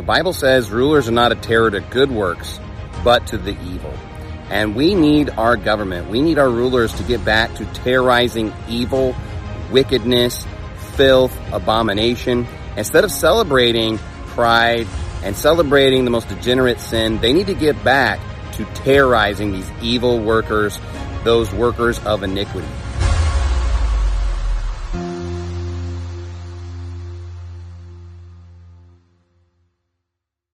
Bible says rulers are not a terror to good works, but to the evil. And we need our government, we need our rulers to get back to terrorizing evil, wickedness, filth, abomination. Instead of celebrating pride and celebrating the most degenerate sin, they need to get back to terrorizing these evil workers, those workers of iniquity.